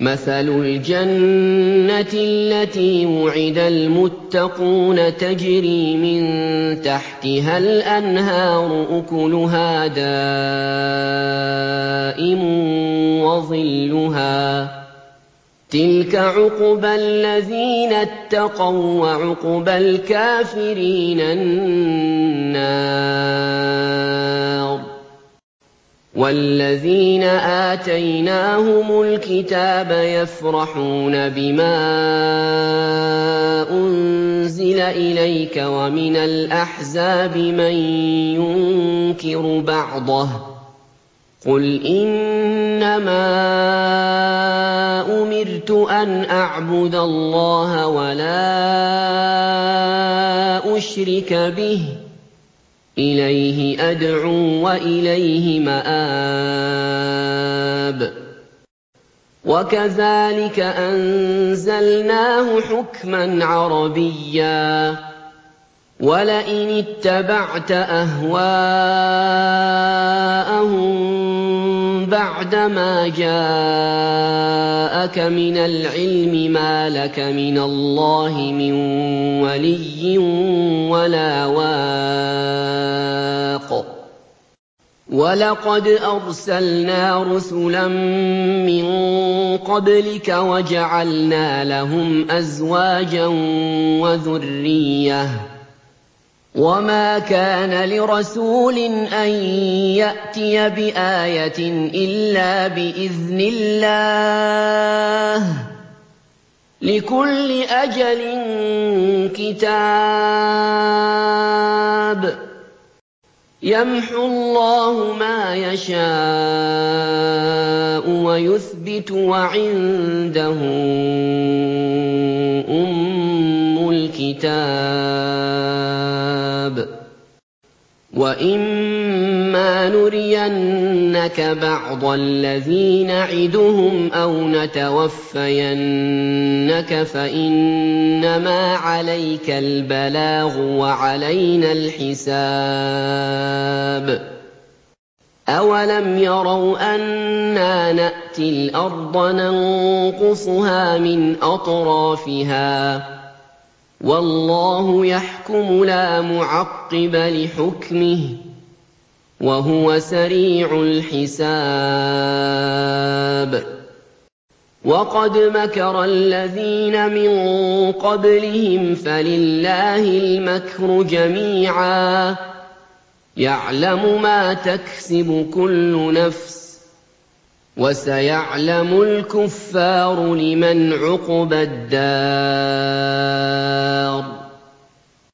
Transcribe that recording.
مَثَلُ الْجَنَّةِ الَّتِي وُعِدَ الْمُتَّقُونَ تَجْرِي مِن تَحْتِهَا الْأَنْهَارُ أُكُلُهَا دَائِمٌ وَظِلُّهَا ۚ تِلْكَ عُقْبَى الَّذِينَ اتَّقَوا ۖ وَّعُقْبَى الْكَافِرِينَ النَّارُ. وَالَّذِينَ آتَيْنَاهُمُ الْكِتَابَ يَفْرَحُونَ بِمَا أُنزِلَ إِلَيْكَ ۖ وَمِنَ الْأَحْزَابِ مَن يُنكِرُ بَعْضَهُ ۚ قُلْ إِنَّمَا أُمِرْتُ أَنْ أَعْبُدَ اللَّهَ وَلَا أُشْرِكَ بِهِ ۚ إِلَيْهِ أَدْعُو وَإِلَيْهِ مَآبِ. وَكَذَٰلِكَ أَنزَلْنَاهُ حُكْمًا عَرَبِيًّا ۚ وَلَئِنِ اتَّبَعْتَ أَهْوَاءَهُم بَعْدَمَا جَاءَكَ مِنَ الْعِلْمِ مَا لَكَ مِنَ اللَّهِ مِن وَلِيٍّ وَلَا وَاقٍ. وَلَقَدْ أَرْسَلْنَا رُسُلًا مِّن قَبْلِكَ وَجَعَلْنَا لَهُمْ أَزْوَاجًا وَذُرِّيَّةً ۚ وَمَا كَانَ لِرَسُولٍ أَن يَأْتِيَ بِآيَةٍ إِلَّا بِإِذْنِ اللَّهِ ۗ لِكُلِّ أَجَلٍ كِتَابٌ ۚ يَمْحُو اللَّهُ مَا يَشَاءُ وَيُثْبِتُ ۖ وَعِندَهُ أُمُّ الْكِتَابِ. وَإِمَّا نُرِيَنَّكَ بَعْضَ الَّذِي نَعِدُهُمْ أَوْ نَتَوَفَّيَنَّكَ فَإِنَّمَا عَلَيْكَ الْبَلَاغُ وَعَلَيْنَا الْحِسَابُ. أَوَلَمْ يَرَوْا أَنَّا نَأْتِي الْأَرْضَ نَنقُصُهَا مِنْ أَطْرَافِهَا ۚ وَاللَّهُ يَحْكُمُ لَا مُعَقِّبَ لِحُكْمِهِ ۚ وَهُوَ سَرِيعُ الْحِسَابِ. وَقَدْ مَكَرَ الَّذِينَ مِن قَبْلِهِمْ فَلِلَّهِ الْمَكْرُ جَمِيعًا ۖ يَعْلَمُ مَا تَكْسِبُ كُلُّ نَفْسٍ ۗ وَسَيَعْلَمُ الْكُفَّارُ لِمَنْ عُقْبَى الدَّارِ.